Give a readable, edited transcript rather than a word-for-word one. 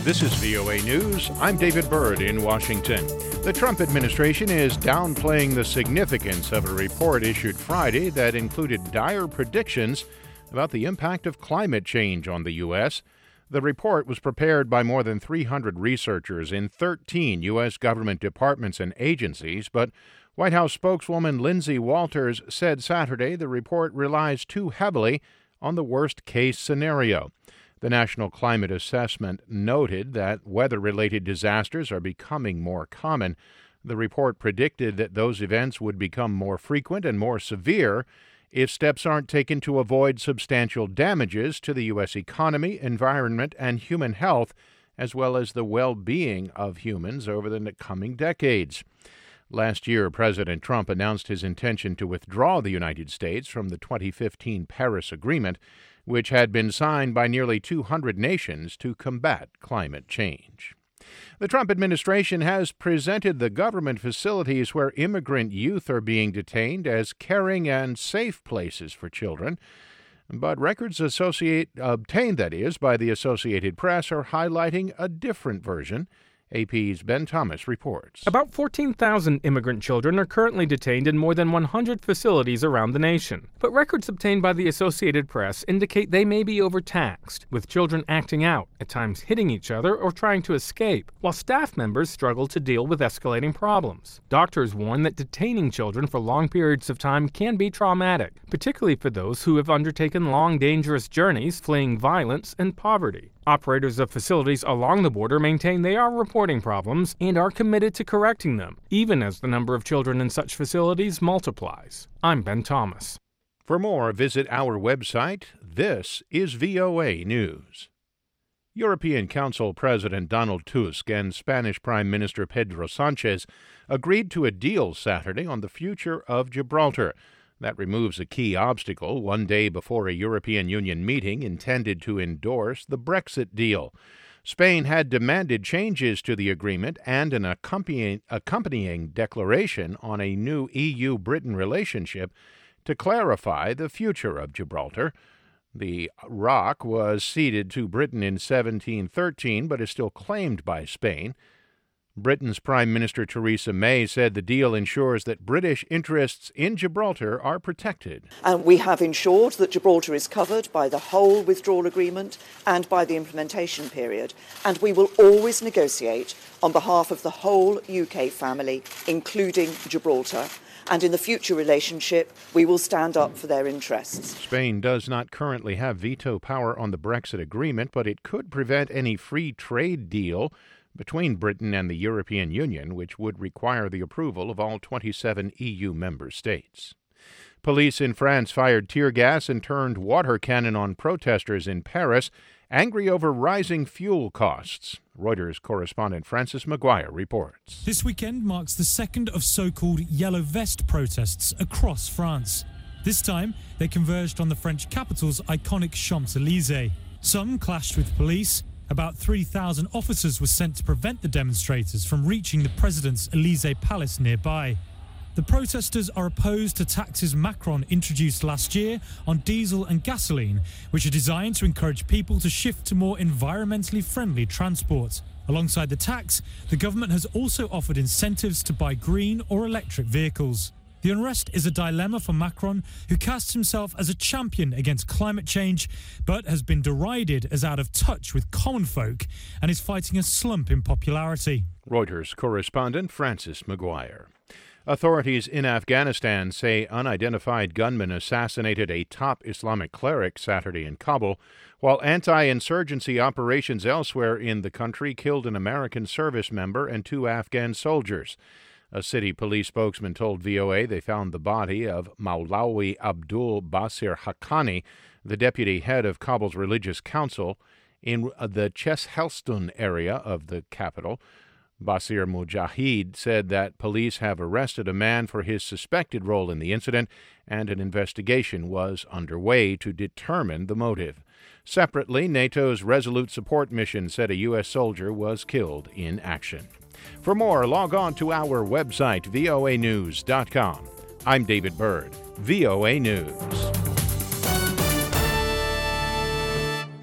This is VOA News. I'm David Byrd in Washington. The Trump administration is downplaying the significance of a report issued Friday that included dire predictions about the impact of climate change on the U.S. The report was prepared by more than 300 researchers in 13 U.S. government departments and agencies, but White House spokeswoman Lindsay Walters said Saturday the report relies too heavily on the worst-case scenario. The National Climate Assessment noted that weather-related disasters are becoming more common. The report predicted that those events would become more frequent and more severe if steps aren't taken to avoid substantial damages to the U.S. economy, environment, and human health, as well as the well-being of humans over the coming decades. Last year, President Trump announced his intention to withdraw the United States from the 2015 Paris Agreement, which had been signed by nearly 200 nations to combat climate change. The Trump administration has presented the government facilities where immigrant youth are being detained as caring and safe places for children. But records obtained by the Associated Press are highlighting a different version. AP's Ben Thomas reports. About 14,000 immigrant children are currently detained in more than 100 facilities around the nation. But records obtained by the Associated Press indicate they may be overtaxed, with children acting out, at times hitting each other or trying to escape, while staff members struggle to deal with escalating problems. Doctors warn that detaining children for long periods of time can be traumatic, particularly for those who have undertaken long, dangerous journeys fleeing violence and poverty. Operators of facilities along the border maintain they are reporting problems and are committed to correcting them, even as the number of children in such facilities multiplies. I'm Ben Thomas. For more, visit our website. This is VOA News. European Council President Donald Tusk and Spanish Prime Minister Pedro Sanchez agreed to a deal Saturday on the future of Gibraltar. That removes a key obstacle one day before a European Union meeting intended to endorse the Brexit deal. Spain had demanded changes to the agreement and an accompanying declaration on a new EU-Britain relationship to clarify the future of Gibraltar. The rock was ceded to Britain in 1713, but is still claimed by Spain. Britain's Prime Minister Theresa May said the deal ensures that British interests in Gibraltar are protected. And we have ensured that Gibraltar is covered by the whole withdrawal agreement and by the implementation period. And we will always negotiate on behalf of the whole UK family, including Gibraltar. And in the future relationship, we will stand up for their interests. Spain does not currently have veto power on the Brexit agreement, but it could prevent any free trade deal between Britain and the European Union, which would require the approval of all 27 EU member states. Police in France fired tear gas and turned water cannon on protesters in Paris, angry over rising fuel costs. Reuters correspondent Francis McGuire reports. This weekend marks the second of so-called yellow vest protests across France. This time, they converged on the French capital's iconic Champs-Élysées. Some clashed with police. About 3,000 officers were sent to prevent the demonstrators from reaching the president's Élysée Palace nearby. The protesters are opposed to taxes Macron introduced last year on diesel and gasoline, which are designed to encourage people to shift to more environmentally friendly transport. Alongside the tax, the government has also offered incentives to buy green or electric vehicles. The unrest is a dilemma for Macron, who casts himself as a champion against climate change, but has been derided as out of touch with common folk and is fighting a slump in popularity. Reuters correspondent Francis McGuire. Authorities in Afghanistan say unidentified gunmen assassinated a top Islamic cleric Saturday in Kabul, while anti-insurgency operations elsewhere in the country killed an American service member and 2 Afghan soldiers. A city police spokesman told VOA they found the body of Maulawi Abdul Basir Haqqani, the deputy head of Kabul's religious council, in the Cheshelstun area of the capital. Basir Mujahid said that police have arrested a man for his suspected role in the incident, and an investigation was underway to determine the motive. Separately, NATO's Resolute Support mission said a U.S. soldier was killed in action. For more, log on to our website, voanews.com. I'm David Byrd, VOA News.